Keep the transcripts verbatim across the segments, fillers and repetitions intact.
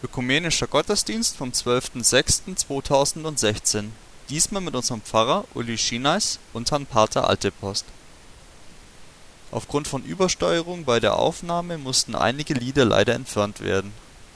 Ökumenischer Gottesdienst vom zwölften sechsten zweitausendsechzehn. Diesmal mit unserem Pfarrer Uli Schienais und Herrn Pater Altepost. Aufgrund von Übersteuerung bei der Aufnahme mussten einige Lieder leider entfernt werden.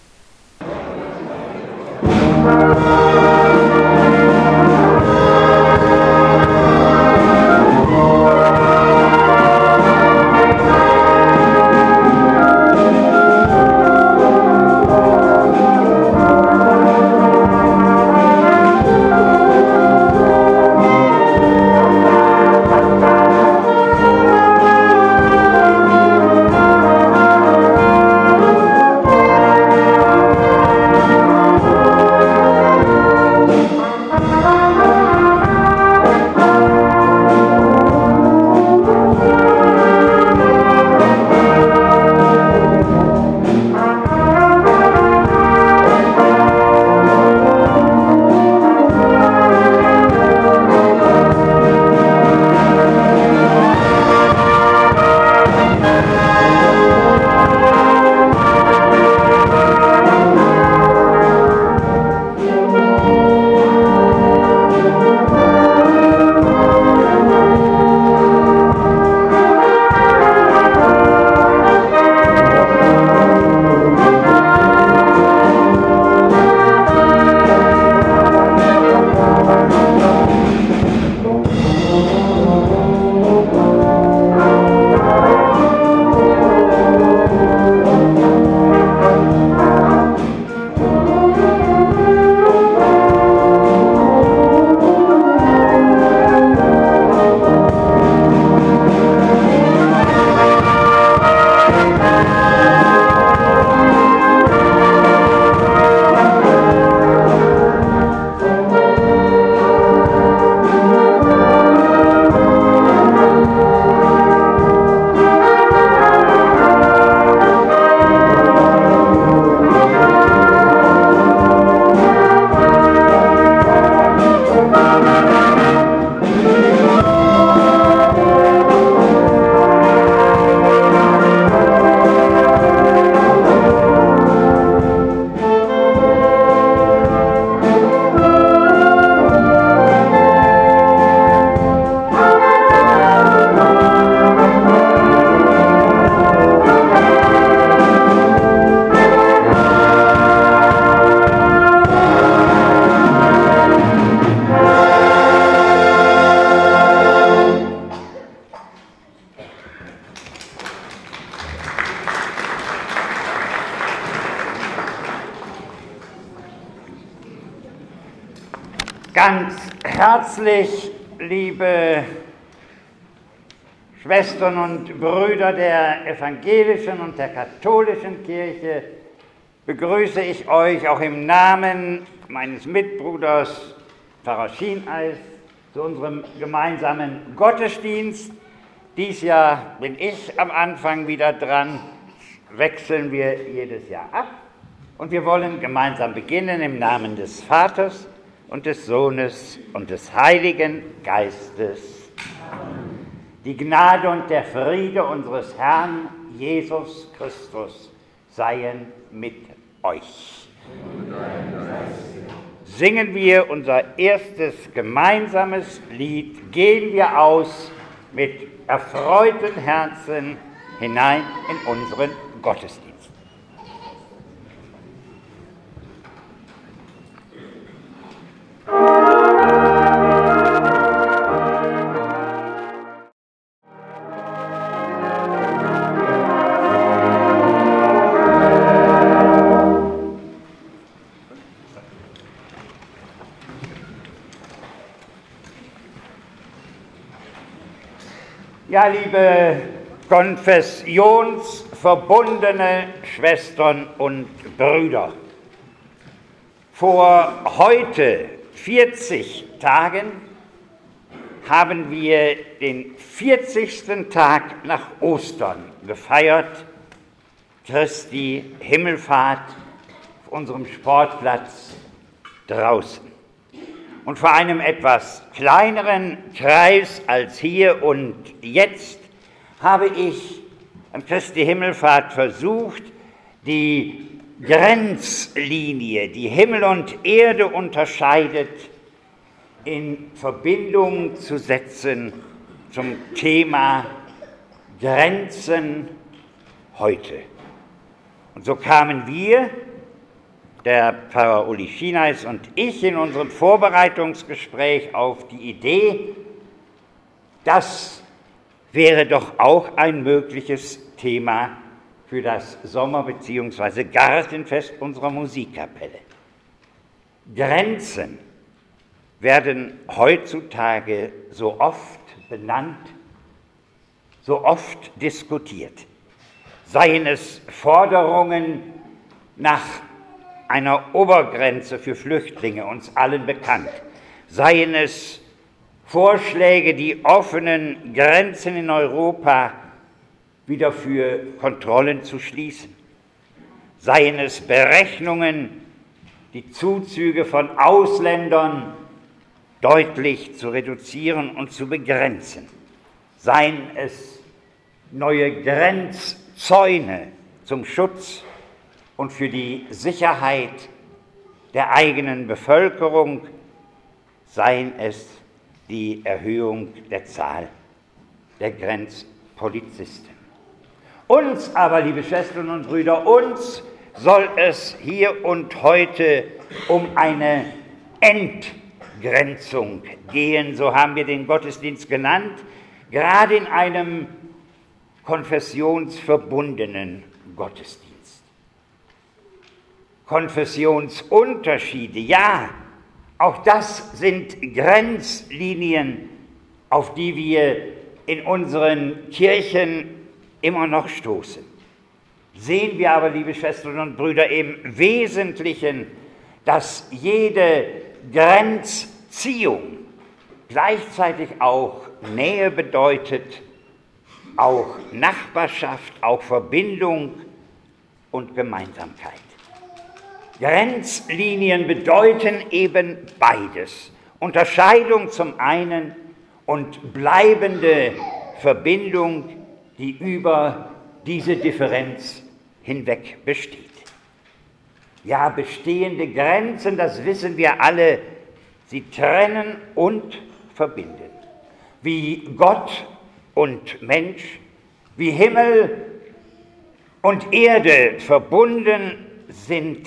Ganz herzlich, liebe Schwestern und Brüder der evangelischen und der katholischen Kirche, begrüße ich euch auch im Namen meines Mitbruders Pfarrer Schienais zu unserem gemeinsamen Gottesdienst. Dies Jahr bin ich am Anfang wieder dran, wechseln wir jedes Jahr ab und wir wollen gemeinsam beginnen im Namen des Vaters und des Sohnes und des Heiligen Geistes. Amen. Die Gnade und der Friede unseres Herrn Jesus Christus seien mit euch. Singen wir unser erstes gemeinsames Lied, gehen wir aus mit erfreuten Herzen hinein in unseren Gottesdienst. Ja, liebe konfessionsverbundene Schwestern und Brüder, vor heute vierzig Tagen haben wir den vierzigsten Tag nach Ostern gefeiert, Christi Himmelfahrt auf unserem Sportplatz draußen. Und vor einem etwas kleineren Kreis als hier und jetzt habe ich an Christi Himmelfahrt versucht, die Grenzlinie, die Himmel und Erde unterscheidet, in Verbindung zu setzen zum Thema Grenzen heute. Und so kamen wir, der Pfarrer Uli Schienais und ich, in unserem Vorbereitungsgespräch auf die Idee, das wäre doch auch ein mögliches Thema für das Sommer- bzw. Gartenfest unserer Musikkapelle. Grenzen werden heutzutage so oft benannt, so oft diskutiert. Seien es Forderungen nach einer Obergrenze für Flüchtlinge, uns allen bekannt, seien es Vorschläge, die offenen Grenzen in Europa wieder für Kontrollen zu schließen, seien es Berechnungen, die Zuzüge von Ausländern deutlich zu reduzieren und zu begrenzen, seien es neue Grenzzäune zum Schutz und für die Sicherheit der eigenen Bevölkerung, seien es die Erhöhung der Zahl der Grenzpolizisten. Uns aber, liebe Schwestern und Brüder, uns soll es hier und heute um eine Entgrenzung gehen, so haben wir den Gottesdienst genannt, gerade in einem konfessionsverbundenen Gottesdienst. Konfessionsunterschiede, ja, auch das sind Grenzlinien, auf die wir in unseren Kirchen immer noch stoßen. Sehen wir aber, liebe Schwestern und Brüder, im Wesentlichen, dass jede Grenzziehung gleichzeitig auch Nähe bedeutet, auch Nachbarschaft, auch Verbindung und Gemeinsamkeit. Grenzlinien bedeuten eben beides. Unterscheidung zum einen und bleibende Verbindung, die über diese Differenz hinweg besteht. Ja, bestehende Grenzen, das wissen wir alle, sie trennen und verbinden. Wie Gott und Mensch, wie Himmel und Erde verbunden sind,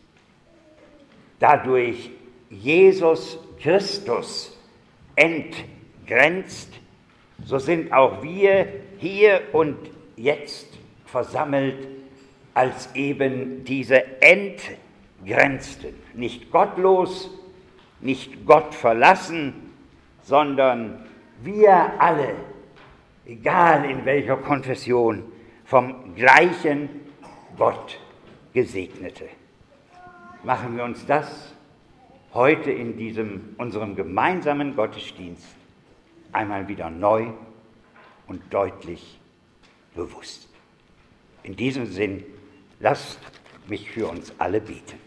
dadurch Jesus Christus entgrenzt, so sind auch wir hier und jetzt versammelt als eben diese Entgrenzten, nicht gottlos, nicht Gott verlassen, sondern wir alle, egal in welcher Konfession, vom gleichen Gott Gesegnete. Machen wir uns das heute in diesem unserem gemeinsamen Gottesdienst einmal wieder neu und deutlich bewusst. In diesem Sinn, lasst mich für uns alle beten.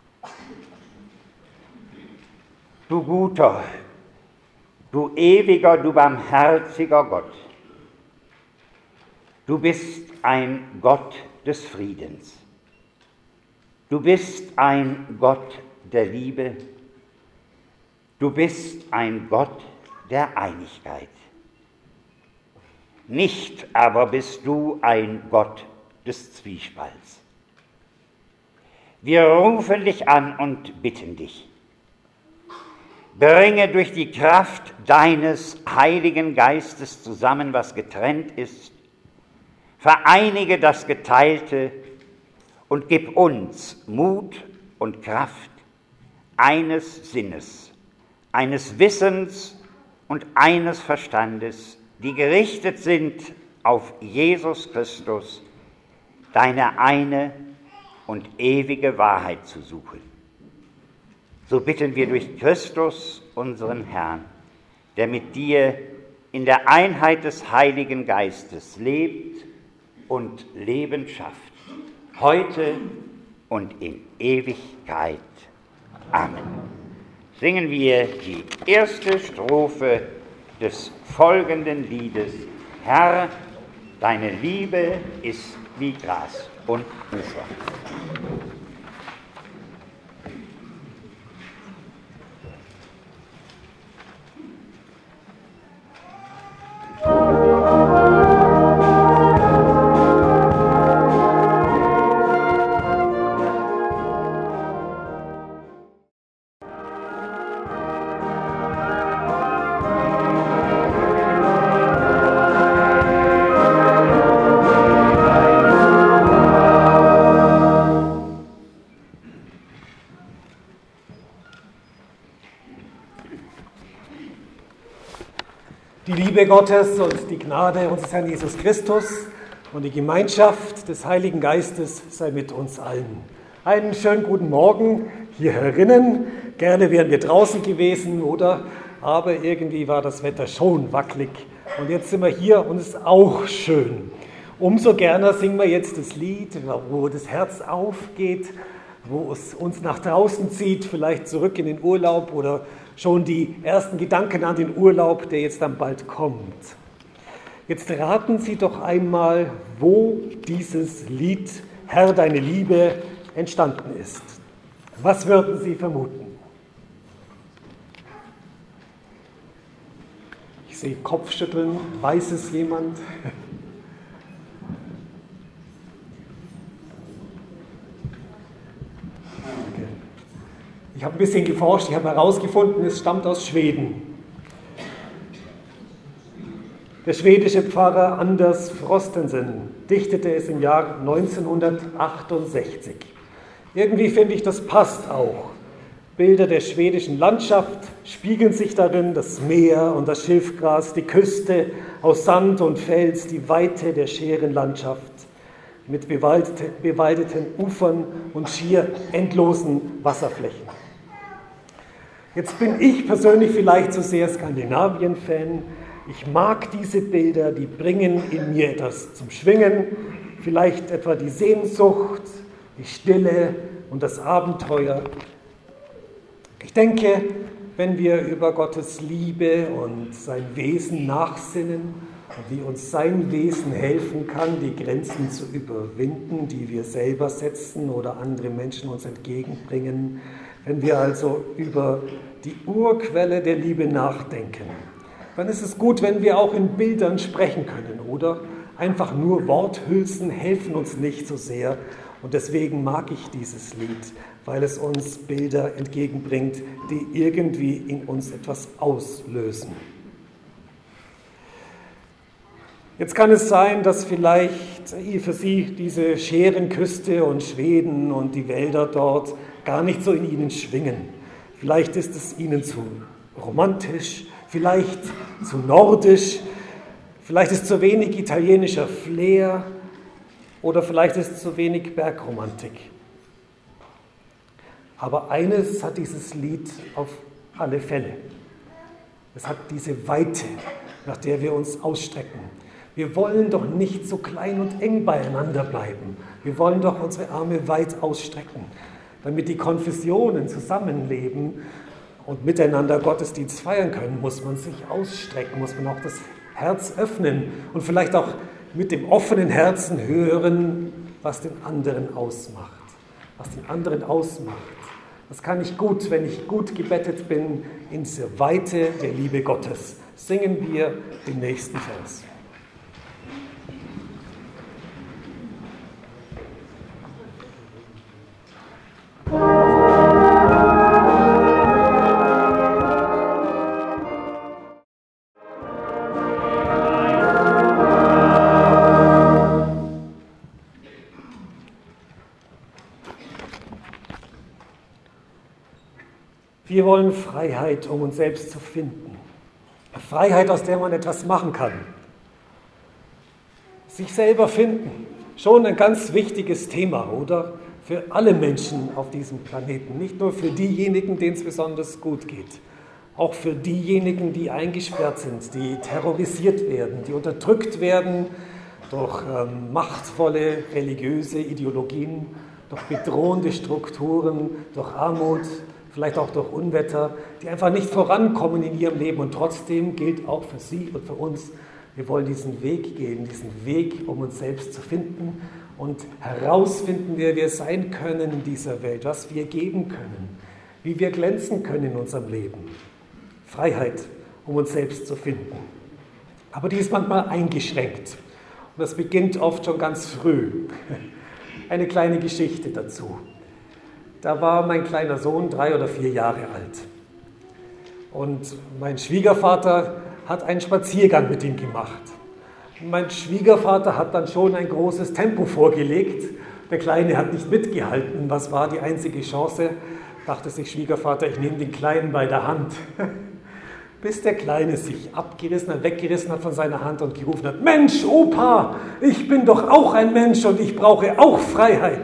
Du guter, du ewiger, du barmherziger Gott, du bist ein Gott des Friedens. Du bist ein Gott der Liebe. Du bist ein Gott der Einigkeit. Nicht aber bist du ein Gott des Zwiespalts. Wir rufen dich an und bitten dich. Bringe durch die Kraft deines Heiligen Geistes zusammen, was getrennt ist. Vereinige das Geteilte und gib uns Mut und Kraft eines Sinnes, eines Wissens und eines Verstandes, die gerichtet sind auf Jesus Christus, deine eine und ewige Wahrheit zu suchen. So bitten wir durch Christus, unseren Herrn, der mit dir in der Einheit des Heiligen Geistes lebt und Leben schafft, heute und in Ewigkeit. Amen. Singen wir die erste Strophe des folgenden Liedes. Herr, deine Liebe ist wie Gras und Ufer. Die Liebe Gottes und die Gnade unseres Herrn Jesus Christus und die Gemeinschaft des Heiligen Geistes sei mit uns allen. Einen schönen guten Morgen hier herinnen. Gerne wären wir draußen gewesen, oder? Aber irgendwie war das Wetter schon wackelig. Und jetzt sind wir hier und es ist auch schön. Umso gerne singen wir jetzt das Lied, wo das Herz aufgeht, wo es uns nach draußen zieht, vielleicht zurück in den Urlaub oder schon die ersten Gedanken an den Urlaub, der jetzt dann bald kommt. Jetzt raten Sie doch einmal, wo dieses Lied Herr, deine Liebe entstanden ist. Was würden Sie vermuten? Ich sehe Kopfschütteln. Weiß es jemand? Okay. Ich habe ein bisschen geforscht, ich habe herausgefunden, es stammt aus Schweden. Der schwedische Pfarrer Anders Frostensen dichtete es im Jahr neunzehnhundertachtundsechzig. Irgendwie finde ich, das passt auch. Bilder der schwedischen Landschaft spiegeln sich darin, das Meer und das Schilfgras, die Küste aus Sand und Fels, die Weite der Scherenlandschaft mit bewaldeten Ufern und schier endlosen Wasserflächen. Jetzt bin ich persönlich vielleicht zu sehr Skandinavien-Fan. Ich mag diese Bilder, die bringen in mir etwas zum Schwingen, vielleicht etwa die Sehnsucht, die Stille und das Abenteuer. Ich denke, wenn wir über Gottes Liebe und sein Wesen nachsinnen und wie uns sein Wesen helfen kann, die Grenzen zu überwinden, die wir selber setzen oder andere Menschen uns entgegenbringen, wenn wir also über die Urquelle der Liebe nachdenken, dann ist es gut, wenn wir auch in Bildern sprechen können, oder? Einfach nur Worthülsen helfen uns nicht so sehr. Und deswegen mag ich dieses Lied, weil es uns Bilder entgegenbringt, die irgendwie in uns etwas auslösen. Jetzt kann es sein, dass vielleicht für Sie diese Scherenküste und Schweden und die Wälder dort gar nicht so in Ihnen schwingen. Vielleicht ist es Ihnen zu romantisch, vielleicht zu nordisch, vielleicht ist zu wenig italienischer Flair oder vielleicht ist zu wenig Bergromantik. Aber eines hat dieses Lied auf alle Fälle. Es hat diese Weite, nach der wir uns ausstrecken. Wir wollen doch nicht so klein und eng beieinander bleiben. Wir wollen doch unsere Arme weit ausstrecken, damit die Konfessionen zusammenleben und miteinander Gottesdienst feiern können, muss man sich ausstrecken, muss man auch das Herz öffnen und vielleicht auch mit dem offenen Herzen hören, was den anderen ausmacht. Was den anderen ausmacht. Das kann ich gut, wenn ich gut gebettet bin, in dieser Weite der Liebe Gottes. Singen wir den nächsten Vers. Wir wollen Freiheit, um uns selbst zu finden. Freiheit, aus der man etwas machen kann. Sich selber finden. Schon ein ganz wichtiges Thema, oder? Für alle Menschen auf diesem Planeten. Nicht nur für diejenigen, denen es besonders gut geht. Auch für diejenigen, die eingesperrt sind, die terrorisiert werden, die unterdrückt werden durch ähm, machtvolle religiöse Ideologien, durch bedrohende Strukturen, durch Armut, vielleicht auch durch Unwetter, die einfach nicht vorankommen in ihrem Leben. Und trotzdem gilt auch für Sie und für uns, wir wollen diesen Weg gehen, diesen Weg, um uns selbst zu finden und herausfinden, wer wir sein können in dieser Welt, was wir geben können, wie wir glänzen können in unserem Leben. Freiheit, um uns selbst zu finden. Aber die ist manchmal eingeschränkt. Und das beginnt oft schon ganz früh. Eine kleine Geschichte dazu. Da war mein kleiner Sohn drei oder vier Jahre alt. Und mein Schwiegervater hat einen Spaziergang mit ihm gemacht. Und mein Schwiegervater hat dann schon ein großes Tempo vorgelegt. Der Kleine hat nicht mitgehalten. Was war die einzige Chance? Dachte sich Schwiegervater, ich nehme den Kleinen bei der Hand. bis der Kleine sich abgerissen hat, weggerissen hat von seiner Hand und gerufen hat: Mensch, Opa, ich bin doch auch ein Mensch und ich brauche auch Freiheit.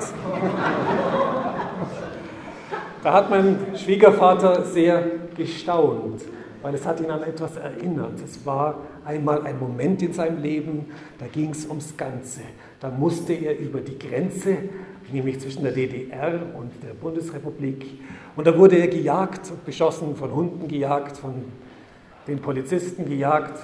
Da hat mein Schwiegervater sehr gestaunt, weil es hat ihn an etwas erinnert. Es war einmal ein Moment in seinem Leben, da ging es ums Ganze. Da musste er über die Grenze, nämlich zwischen der D D R und der Bundesrepublik. Und da wurde er gejagt und beschossen, von Hunden gejagt, von den Polizisten gejagt.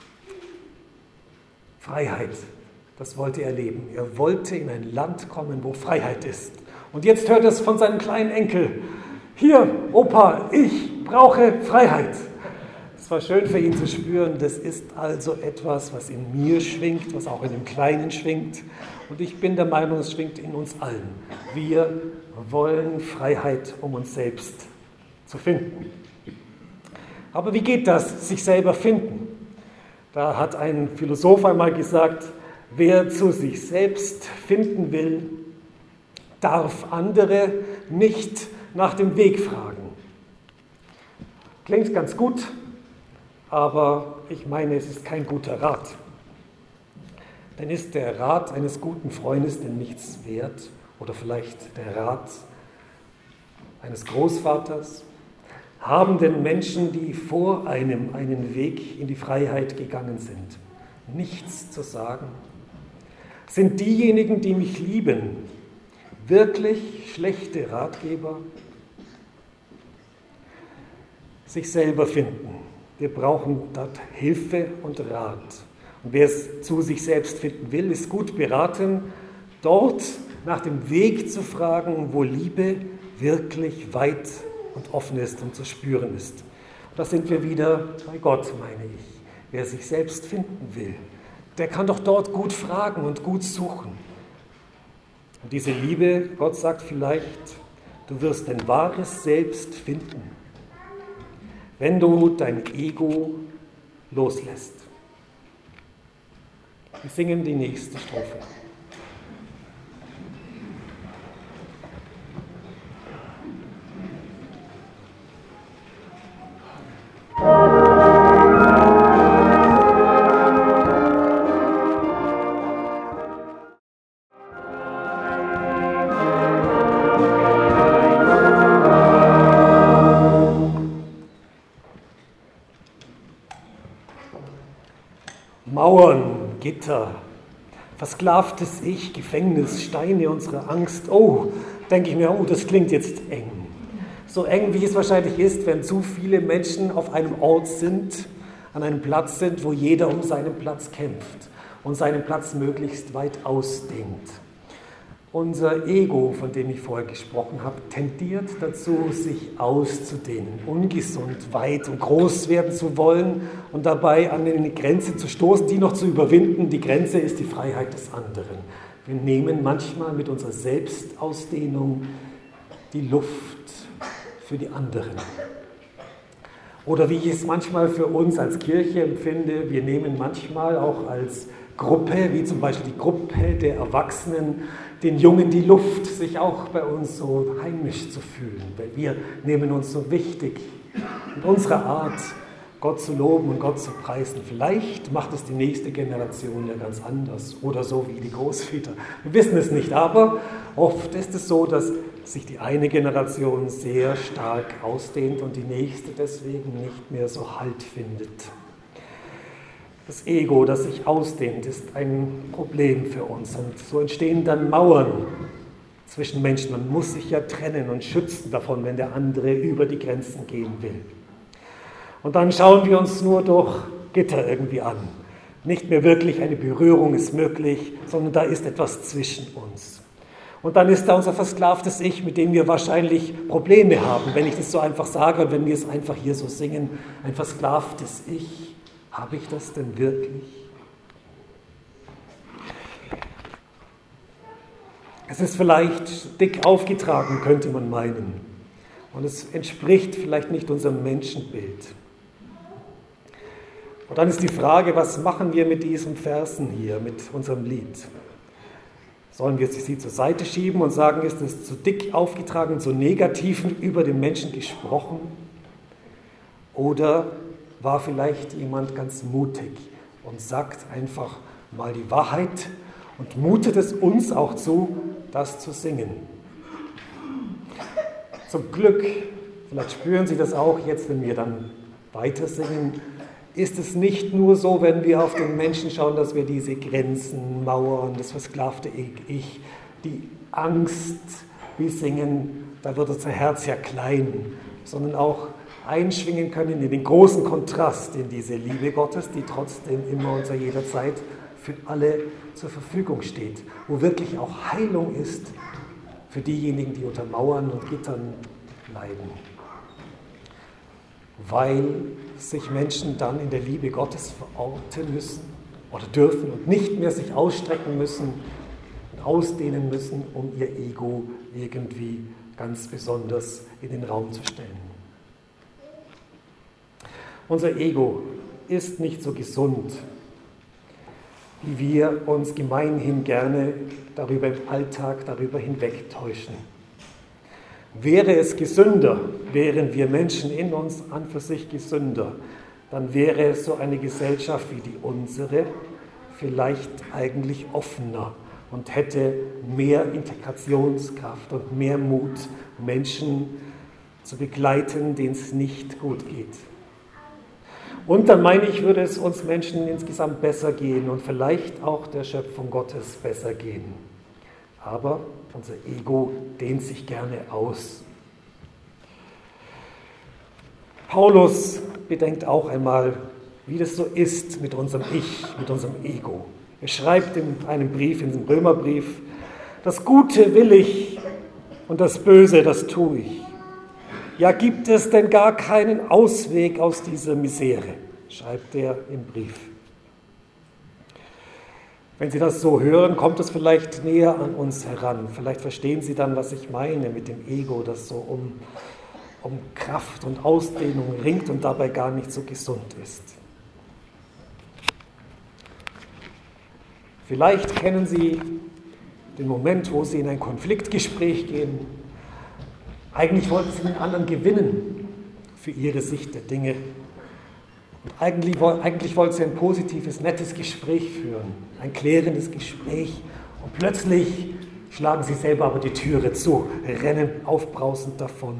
Freiheit, das wollte er leben. Er wollte in ein Land kommen, wo Freiheit ist. Und jetzt hört er es von seinem kleinen Enkel: Hier, Opa, ich brauche Freiheit. Es war schön für ihn zu spüren, das ist also etwas, was in mir schwingt, was auch in dem Kleinen schwingt. Und ich bin der Meinung, es schwingt in uns allen. Wir wollen Freiheit, um uns selbst zu finden. Aber wie geht das, sich selber finden? Da hat ein Philosoph einmal gesagt: Wer zu sich selbst finden will, darf andere nicht nach dem Weg fragen. Klingt ganz gut, aber ich meine, es ist kein guter Rat. Denn ist der Rat eines guten Freundes denn nichts wert? Oder vielleicht der Rat eines Großvaters? Haben denn Menschen, die vor einem einen Weg in die Freiheit gegangen sind, nichts zu sagen? Sind diejenigen, die mich lieben, wirklich schlechte Ratgeber? Sich selber finden. Wir brauchen dort Hilfe und Rat. Und wer es zu sich selbst finden will, ist gut beraten, dort nach dem Weg zu fragen, wo Liebe wirklich weit und offen ist und zu spüren ist. Und da sind wir wieder bei Gott, meine ich. Wer sich selbst finden will, der kann doch dort gut fragen und gut suchen. Und diese Liebe, Gott sagt vielleicht, du wirst dein wahres Selbst finden, wenn du dein Ego loslässt. Wir singen die nächste Strophe. Mauern, Gitter, versklavtes Ich, Gefängnis, Steine unserer Angst. Oh, denke ich mir, oh, das klingt jetzt eng. So eng, wie es wahrscheinlich ist, wenn zu viele Menschen auf einem Ort sind, an einem Platz sind, wo jeder um seinen Platz kämpft und seinen Platz möglichst weit ausdehnt. Unser Ego, von dem ich vorher gesprochen habe, tendiert dazu, sich auszudehnen, ungesund weit und groß werden zu wollen und dabei an eine Grenze zu stoßen, die noch zu überwinden. Die Grenze ist die Freiheit des anderen. Wir nehmen manchmal mit unserer Selbstausdehnung die Luft für die anderen. Oder wie ich es manchmal für uns als Kirche empfinde, wir nehmen manchmal auch als Gruppe, wie zum Beispiel die Gruppe der Erwachsenen, den Jungen die Luft, sich auch bei uns so heimisch zu fühlen, weil wir nehmen uns so wichtig in unserer Art, Gott zu loben und Gott zu preisen. Vielleicht macht es die nächste Generation ja ganz anders oder so wie die Großväter. Wir wissen es nicht, aber oft ist es so, dass sich die eine Generation sehr stark ausdehnt und die nächste deswegen nicht mehr so Halt findet. Das Ego, das sich ausdehnt, ist ein Problem für uns. Und so entstehen dann Mauern zwischen Menschen. Man muss sich ja trennen und schützen davon, wenn der andere über die Grenzen gehen will. Und dann schauen wir uns nur durch Gitter irgendwie an. Nicht mehr wirklich eine Berührung ist möglich, sondern da ist etwas zwischen uns. Und dann ist da unser versklavtes Ich, mit dem wir wahrscheinlich Probleme haben, wenn ich das so einfach sage und wenn wir es einfach hier so singen. Ein versklavtes Ich. Habe ich das denn wirklich? Es ist vielleicht dick aufgetragen, könnte man meinen. Und es entspricht vielleicht nicht unserem Menschenbild. Und dann ist die Frage, was machen wir mit diesen Versen hier, mit unserem Lied? Sollen wir sie zur Seite schieben und sagen, ist es zu dick aufgetragen, zu negativ über den Menschen gesprochen? Oder war vielleicht jemand ganz mutig und sagt einfach mal die Wahrheit und mutet es uns auch zu, das zu singen. Zum Glück, vielleicht spüren Sie das auch jetzt, wenn wir dann weiter singen, ist es nicht nur so, wenn wir auf den Menschen schauen, dass wir diese Grenzen, Mauern, das versklavte Ich, die Angst, wir singen, da wird unser Herz ja klein, sondern auch einschwingen können in den großen Kontrast, in diese Liebe Gottes, die trotzdem immer und zu jeder Zeit für alle zur Verfügung steht, wo wirklich auch Heilung ist für diejenigen, die unter Mauern und Gittern leiden. Weil sich Menschen dann in der Liebe Gottes verorten müssen oder dürfen und nicht mehr sich ausstrecken müssen und ausdehnen müssen, um ihr Ego irgendwie ganz besonders in den Raum zu stellen. Unser Ego ist nicht so gesund, wie wir uns gemeinhin gerne darüber im Alltag darüber hinwegtäuschen. Wäre es gesünder, wären wir Menschen in uns an für sich gesünder, dann wäre so eine Gesellschaft wie die unsere vielleicht eigentlich offener und hätte mehr Integrationskraft und mehr Mut, Menschen zu begleiten, denen es nicht gut geht. Und dann meine ich, würde es uns Menschen insgesamt besser gehen und vielleicht auch der Schöpfung Gottes besser gehen. Aber unser Ego dehnt sich gerne aus. Paulus bedenkt auch einmal, wie das so ist mit unserem Ich, mit unserem Ego. Er schreibt in einem Brief, in diesem Römerbrief, das Gute will ich und das Böse, das tue ich. Ja, gibt es denn gar keinen Ausweg aus dieser Misere, schreibt er im Brief. Wenn Sie das so hören, kommt es vielleicht näher an uns heran. Vielleicht verstehen Sie dann, was ich meine mit dem Ego, das so um, um Kraft und Ausdehnung ringt und dabei gar nicht so gesund ist. Vielleicht kennen Sie den Moment, wo Sie in ein Konfliktgespräch gehen. Eigentlich wollten Sie den anderen gewinnen für Ihre Sicht der Dinge. Und eigentlich, eigentlich wollten Sie ein positives, nettes Gespräch führen, ein klärendes Gespräch. Und plötzlich schlagen Sie selber aber die Türe zu, rennen aufbrausend davon.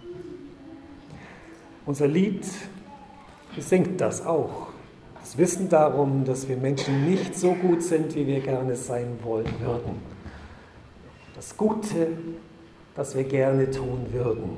Unser Lied besingt das auch. Das Wissen darum, dass wir Menschen nicht so gut sind, wie wir gerne sein wollen würden. Das Gute, das wir gerne tun würden.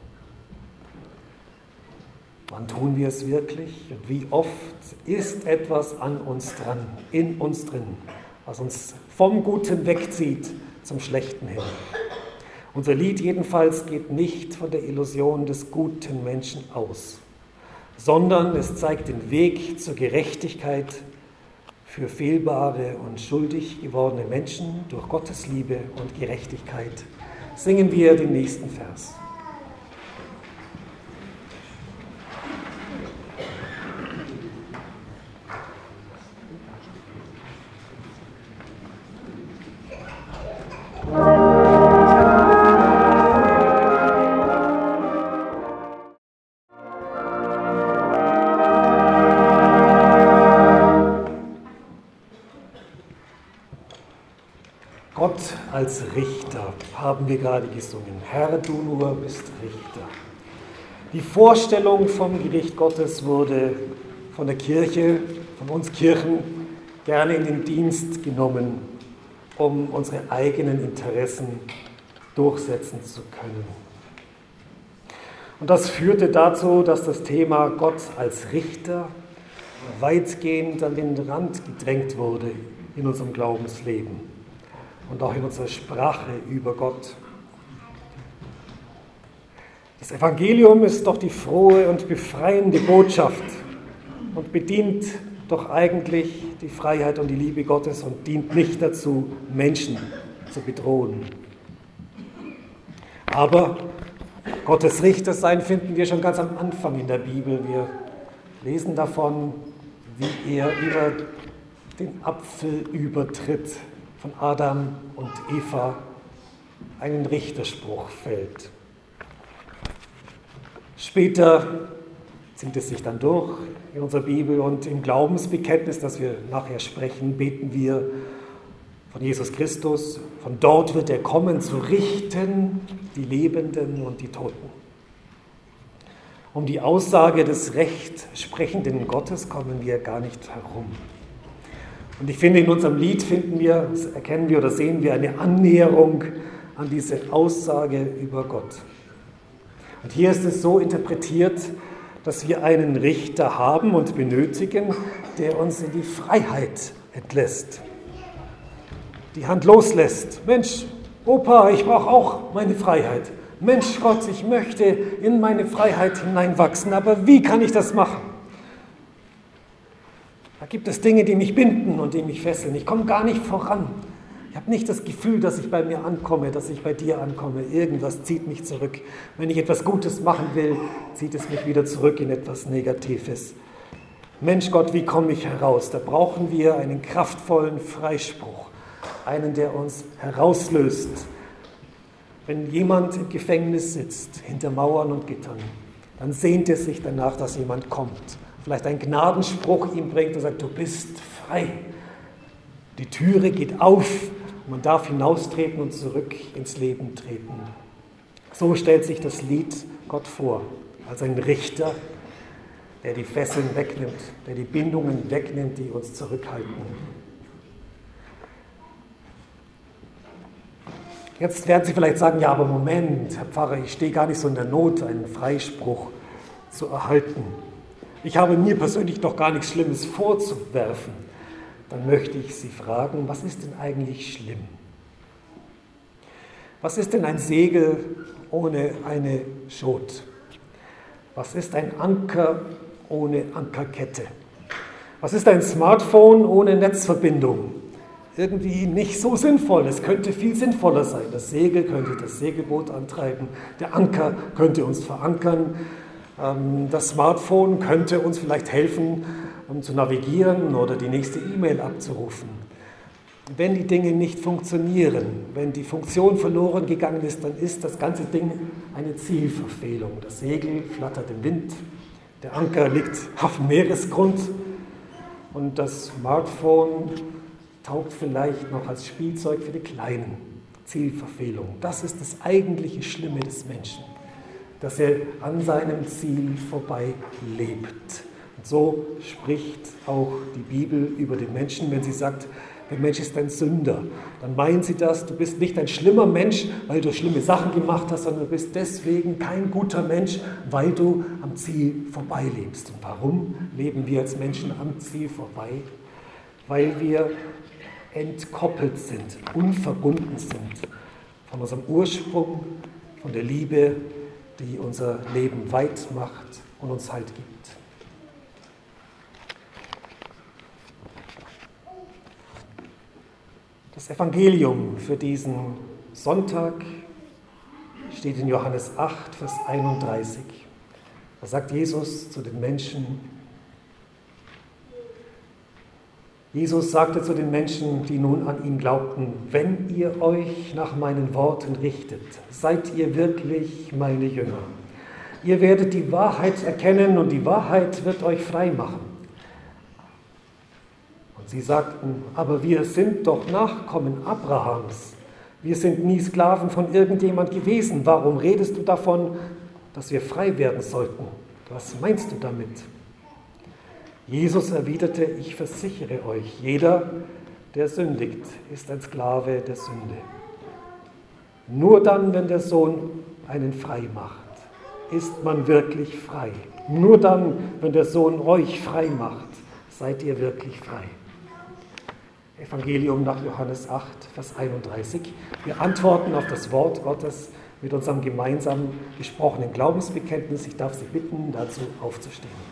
Wann tun wir es wirklich? Und wie oft ist etwas an uns dran, in uns drin, was uns vom Guten wegzieht zum Schlechten hin? Unser Lied jedenfalls geht nicht von der Illusion des guten Menschen aus, sondern es zeigt den Weg zur Gerechtigkeit für fehlbare und schuldig gewordene Menschen durch Gottes Liebe und Gerechtigkeit. Singen wir den nächsten Vers. Gott als Richter haben wir gerade gesungen. Herr, du nur bist Richter. Die Vorstellung vom Gericht Gottes wurde von der Kirche, von uns Kirchen, gerne in den Dienst genommen, um unsere eigenen Interessen durchsetzen zu können. Und das führte dazu, dass das Thema Gott als Richter weitgehend an den Rand gedrängt wurde in unserem Glaubensleben und auch in unserer Sprache über Gott. Das Evangelium ist doch die frohe und befreiende Botschaft und bedient doch eigentlich die Freiheit und die Liebe Gottes und dient nicht dazu, Menschen zu bedrohen. Aber Gottes Richtersein finden wir schon ganz am Anfang in der Bibel. Wir lesen davon, wie er über den Apfel übertritt, von Adam und Eva einen Richterspruch fällt. Später zieht es sich dann durch in unserer Bibel und im Glaubensbekenntnis, das wir nachher sprechen, beten wir von Jesus Christus. Von dort wird er kommen, zu richten die Lebenden und die Toten. Um die Aussage des rechtsprechenden Gottes kommen wir gar nicht herum. Und ich finde, in unserem Lied finden wir, erkennen wir oder sehen wir eine Annäherung an diese Aussage über Gott. Und hier ist es so interpretiert, dass wir einen Richter haben und benötigen, der uns in die Freiheit entlässt, die Hand loslässt. Mensch, Opa, ich brauche auch meine Freiheit. Mensch Gott, ich möchte in meine Freiheit hineinwachsen, aber wie kann ich das machen? Da gibt es Dinge, die mich binden und die mich fesseln. Ich komme gar nicht voran. Ich habe nicht das Gefühl, dass ich bei mir ankomme, dass ich bei dir ankomme. Irgendwas zieht mich zurück. Wenn ich etwas Gutes machen will, zieht es mich wieder zurück in etwas Negatives. Mensch Gott, wie komme ich heraus? Da brauchen wir einen kraftvollen Freispruch, einen, der uns herauslöst. Wenn jemand im Gefängnis sitzt, hinter Mauern und Gittern, dann sehnt er sich danach, dass jemand kommt. Vielleicht einen Gnadenspruch ihm bringt und sagt, du bist frei. Die Türe geht auf, man darf hinaustreten und zurück ins Leben treten. So stellt sich das Lied Gott vor, als ein Richter, der die Fesseln wegnimmt, der die Bindungen wegnimmt, die uns zurückhalten. Jetzt werden Sie vielleicht sagen, ja, aber Moment, Herr Pfarrer, ich stehe gar nicht so in der Not, einen Freispruch zu erhalten. Ich habe mir persönlich doch gar nichts Schlimmes vorzuwerfen. Dann möchte ich Sie fragen, was ist denn eigentlich schlimm? Was ist denn ein Segel ohne eine Schot? Was ist ein Anker ohne Ankerkette? Was ist ein Smartphone ohne Netzverbindung? Irgendwie nicht so sinnvoll. Es könnte viel sinnvoller sein. Das Segel könnte das Segelboot antreiben, der Anker könnte uns verankern, das Smartphone könnte uns vielleicht helfen, um zu navigieren oder die nächste E-Mail abzurufen. Wenn die Dinge nicht funktionieren, wenn die Funktion verloren gegangen ist, dann ist das ganze Ding eine Zielverfehlung. Das Segel flattert im Wind, der Anker liegt auf dem Meeresgrund und das Smartphone taugt vielleicht noch als Spielzeug für die Kleinen. Zielverfehlung. Das ist das eigentliche Schlimme des Menschen, dass er an seinem Ziel vorbei lebt. Und so spricht auch die Bibel über den Menschen, wenn sie sagt, der Mensch ist ein Sünder. Dann meint sie das, du bist nicht ein schlimmer Mensch, weil du schlimme Sachen gemacht hast, sondern du bist deswegen kein guter Mensch, weil du am Ziel vorbei lebst. Und warum leben wir als Menschen am Ziel vorbei? Weil wir entkoppelt sind, unverbunden sind von unserem Ursprung, von der Liebe, die unser Leben weit macht und uns Halt gibt. Das Evangelium für diesen Sonntag steht in Johannes acht, Vers einunddreißig. Da sagt Jesus zu den Menschen, Jesus sagte zu den Menschen, die nun an ihn glaubten, wenn ihr euch nach meinen Worten richtet, seid ihr wirklich meine Jünger. Ihr werdet die Wahrheit erkennen und die Wahrheit wird euch frei machen. Und sie sagten, aber wir sind doch Nachkommen Abrahams. Wir sind nie Sklaven von irgendjemand gewesen. Warum redest du davon, dass wir frei werden sollten? Was meinst du damit? Jesus erwiderte, ich versichere euch, jeder, der sündigt, ist ein Sklave der Sünde. Nur dann, wenn der Sohn einen frei macht, ist man wirklich frei. Nur dann, wenn der Sohn euch frei macht, seid ihr wirklich frei. Evangelium nach Johannes acht, Vers einunddreißig. Wir antworten auf das Wort Gottes mit unserem gemeinsam gesprochenen Glaubensbekenntnis. Ich darf Sie bitten, dazu aufzustehen.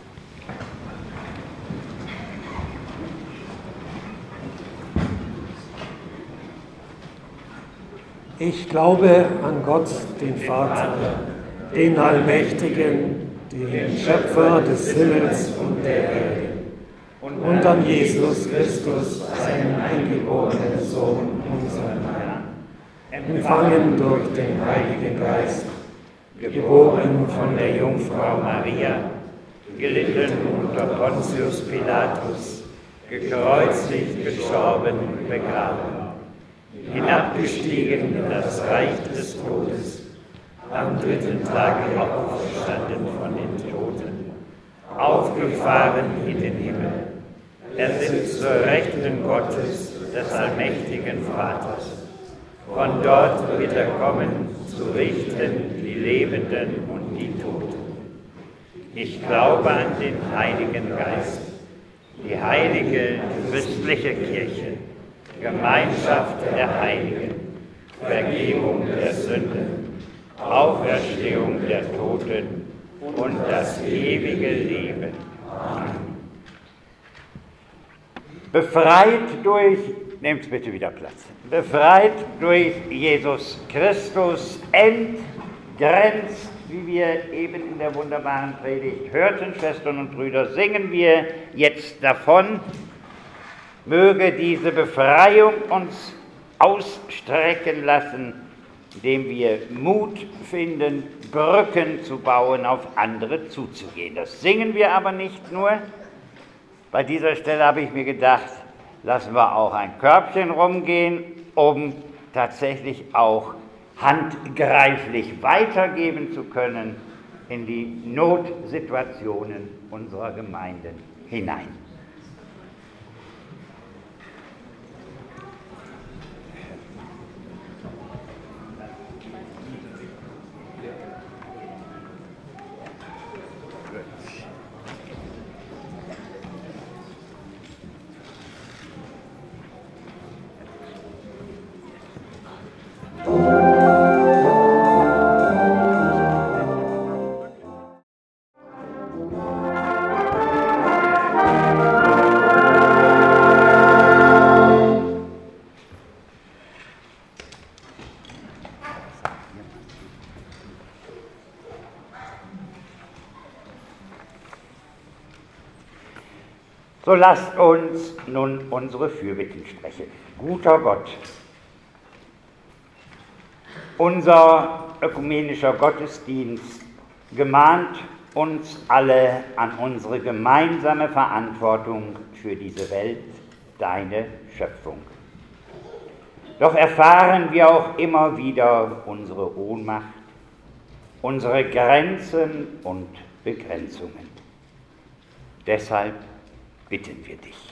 Ich glaube an Gott, den Vater, den Allmächtigen, den Schöpfer des Himmels und der Erde, und an Jesus Christus, seinen eingeborenen Sohn, unseren Herrn, empfangen durch den Heiligen Geist, geboren von der Jungfrau Maria, gelitten unter Pontius Pilatus, gekreuzigt, gestorben, begraben, hinabgestiegen in das Reich des Todes, am dritten Tage auferstanden von den Toten, aufgefahren in den Himmel. Er sitzt zur Rechten Gottes, des allmächtigen Vaters. Von dort wird er kommen, zu richten die Lebenden und die Toten. Ich glaube an den Heiligen Geist, die heilige christliche Kirche, Gemeinschaft der Heiligen, Vergebung der Sünden, Auferstehung der Toten und das ewige Leben. Amen. Befreit durch, nehmt bitte wieder Platz, befreit durch Jesus Christus, entgrenzt, wie wir eben in der wunderbaren Predigt hörten, Schwestern und Brüder, singen wir jetzt davon, möge diese Befreiung uns ausstrecken lassen, indem wir Mut finden, Brücken zu bauen, auf andere zuzugehen. Das singen wir aber nicht nur. Bei dieser Stelle habe ich mir gedacht, lassen wir auch ein Körbchen rumgehen, um tatsächlich auch handgreiflich weitergeben zu können in die Notsituationen unserer Gemeinden hinein. So lasst uns nun unsere Fürbitten sprechen. Guter Gott, unser ökumenischer Gottesdienst gemahnt uns alle an unsere gemeinsame Verantwortung für diese Welt, deine Schöpfung. Doch erfahren wir auch immer wieder unsere Ohnmacht, unsere Grenzen und Begrenzungen. Deshalb bitten wir dich.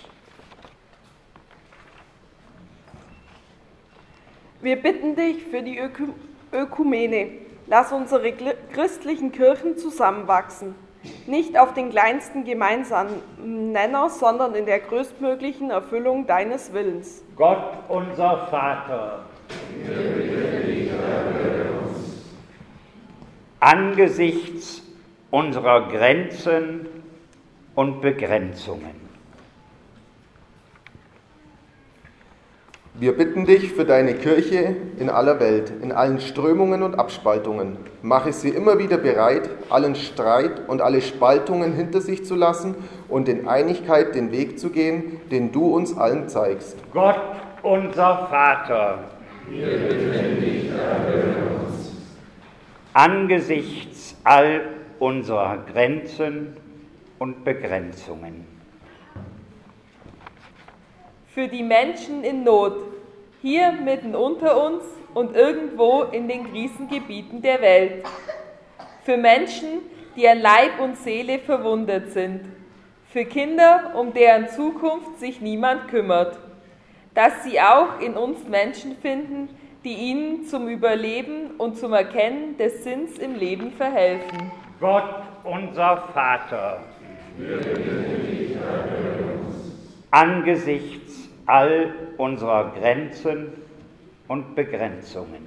Wir bitten dich für die Ökum- Ökumene. Lass unsere christlichen Kirchen zusammenwachsen. Nicht auf den kleinsten gemeinsamen Nenner, sondern in der größtmöglichen Erfüllung deines Willens. Gott, unser Vater, angesichts unserer Grenzen und Begrenzungen, wir bitten dich für deine Kirche in aller Welt, in allen Strömungen und Abspaltungen. Mache sie immer wieder bereit, allen Streit und alle Spaltungen hinter sich zu lassen und in Einigkeit den Weg zu gehen, den du uns allen zeigst. Gott, unser Vater, wir bitten dich, erhöre uns. Angesichts all unserer Grenzen und Begrenzungen, für die Menschen in Not, hier mitten unter uns und irgendwo in den Krisengebieten der Welt. Für Menschen, die an Leib und Seele verwundet sind. Für Kinder, um deren Zukunft sich niemand kümmert. Dass sie auch in uns Menschen finden, die ihnen zum Überleben und zum Erkennen des Sinns im Leben verhelfen. Gott, unser Vater, angesichts all unserer Grenzen und Begrenzungen,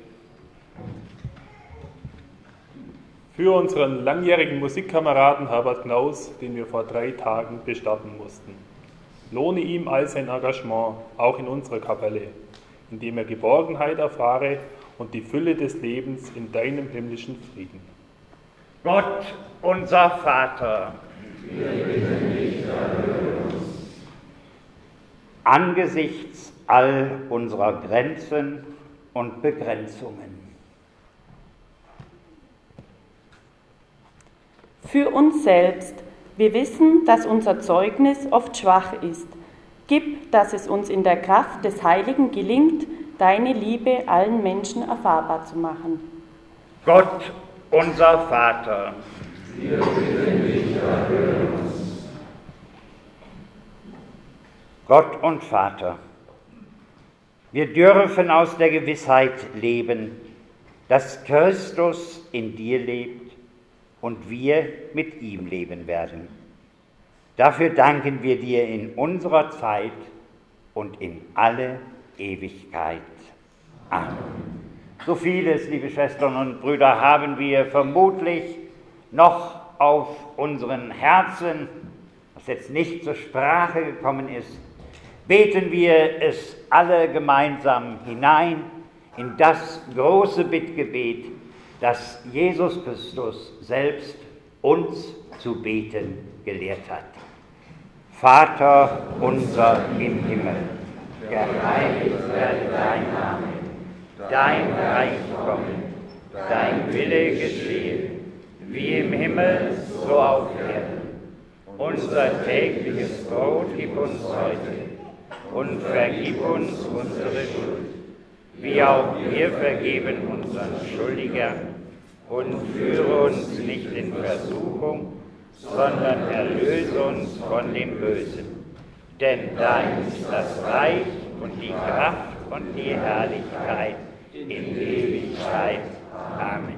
für unseren langjährigen Musikkameraden Herbert Knaus, den wir vor drei Tagen bestatten mussten. Lohne ihm all sein Engagement, auch in unserer Kapelle, indem er Geborgenheit erfahre und die Fülle des Lebens in deinem himmlischen Frieden. Gott, unser Vater, wir bitten dich, erhöre uns. Angesichts all unserer Grenzen und Begrenzungen, für uns selbst, Wir wissen, dass unser Zeugnis oft schwach ist. Gib, dass es uns in der Kraft des Heiligen gelingt, deine Liebe allen Menschen erfahrbar zu machen. Gott, unser Vater, wir bitten dich, erhöre uns. Gott und Vater, wir dürfen aus der Gewissheit leben, dass Christus in dir lebt und wir mit ihm leben werden. Dafür danken wir dir in unserer Zeit und in alle Ewigkeit. Amen. So vieles, liebe Schwestern und Brüder, haben wir vermutlich noch auf unseren Herzen, was jetzt nicht zur Sprache gekommen ist. Beten wir es alle gemeinsam hinein in das große Bittgebet, das Jesus Christus selbst uns zu beten gelehrt hat. Vater unser im Himmel, geheiligt werde dein Name, dein Reich komme, dein Wille geschehe, wie im Himmel, so auf Erden. Unser tägliches Brot gib uns heute und vergib uns unsere Schuld, wie auch wir vergeben unseren Schuldigern, und führe uns nicht in Versuchung, sondern erlöse uns von dem Bösen. Denn dein ist das Reich und die Kraft und die Herrlichkeit in Ewigkeit. Amen.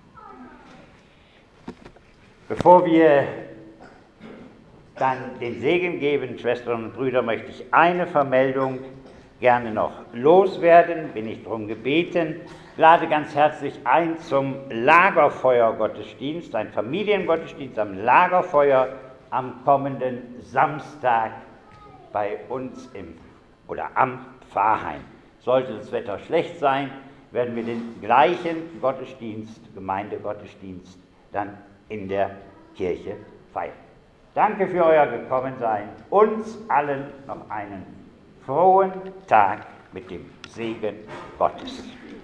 Bevor wir dann den Segen geben, Schwestern und Brüder, möchte ich eine Vermeldung gerne noch loswerden, bin ich darum gebeten. Lade ganz herzlich ein zum Lagerfeuer-Gottesdienst, ein Familiengottesdienst am Lagerfeuer am kommenden Samstag bei uns im oder am Pfarrheim. Sollte das Wetter schlecht sein, werden wir den gleichen Gottesdienst, Gemeindegottesdienst, dann in der Kirche feiern. Danke für euer Gekommensein. Uns allen noch einen frohen Tag mit dem Segen Gottes.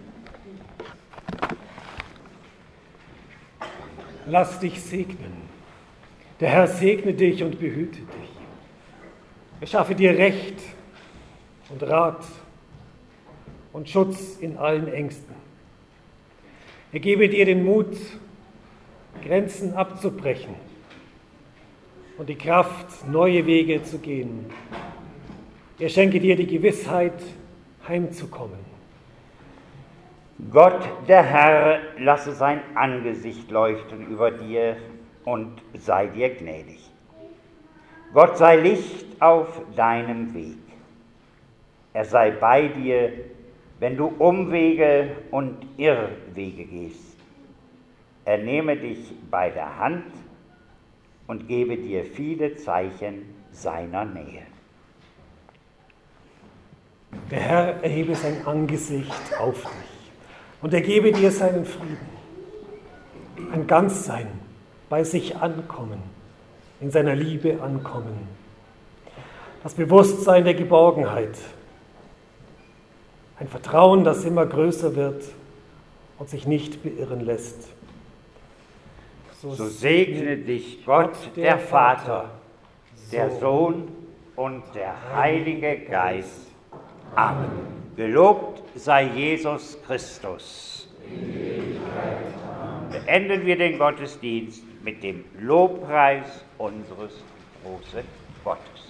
Lass dich segnen. Der Herr segne dich und behüte dich. Er schaffe dir Recht und Rat und Schutz in allen Ängsten. Er gebe dir den Mut, Grenzen abzubrechen und die Kraft, neue Wege zu gehen. Er schenke dir die Gewissheit, heimzukommen. Gott, der Herr, lasse sein Angesicht leuchten über dir und sei dir gnädig. Gott sei Licht auf deinem Weg. Er sei bei dir, wenn du Umwege und Irrwege gehst. Er nehme dich bei der Hand und gebe dir viele Zeichen seiner Nähe. Der Herr erhebe sein Angesicht auf dich und er gebe dir seinen Frieden. Ein Ganzsein, bei sich ankommen, in seiner Liebe ankommen. Das Bewusstsein der Geborgenheit. Ein Vertrauen, das immer größer wird und sich nicht beirren lässt. So, so segne dich Gott, der Vater, der Sohn und der Heilige Geist. Amen. Gelobt sei Jesus Christus. Beenden wir den Gottesdienst mit dem Lobpreis unseres großen Gottes.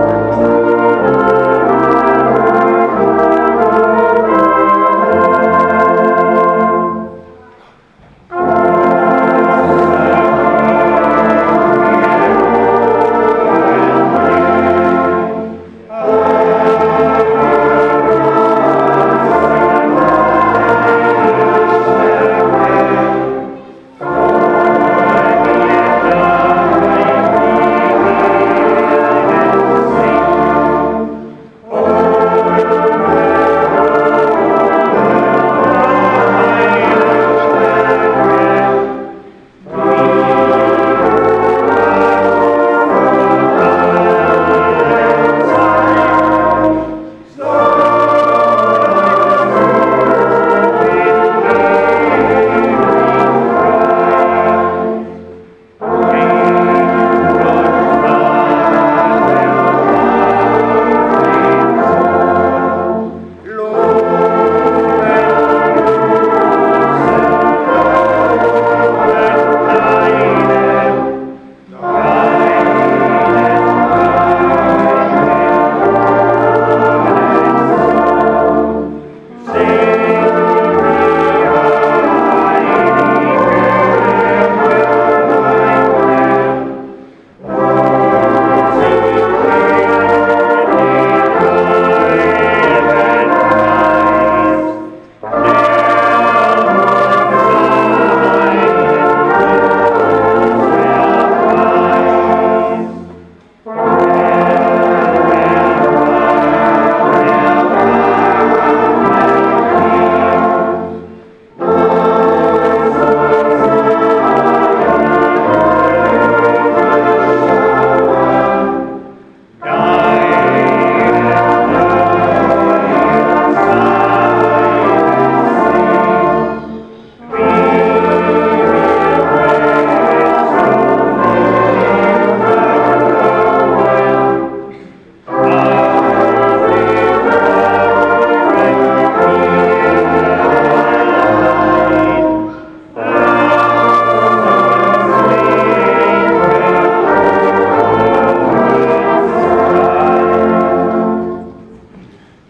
Amen.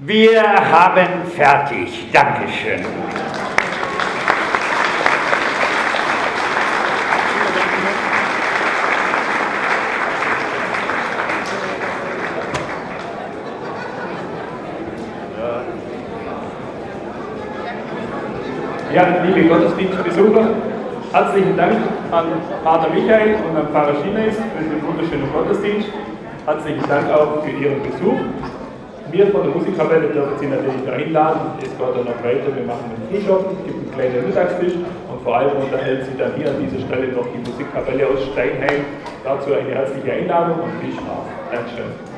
Wir haben fertig. Dankeschön. Ja, liebe Gottesdienstbesucher, herzlichen Dank an Pater Michael und an Pfarrer Schieneis für den wunderschönen Gottesdienst. Herzlichen Dank auch für Ihren Besuch. Wir von der Musikkapelle dürfen Sie natürlich noch einladen. Es geht dann noch weiter. Wir machen einen Frühschoppen, es gibt einen kleinen Mittagstisch und vor allem unterhält Sie dann hier an dieser Stelle noch die Musikkapelle aus Steinheim. Dazu eine herzliche Einladung und viel Spaß. Dankeschön.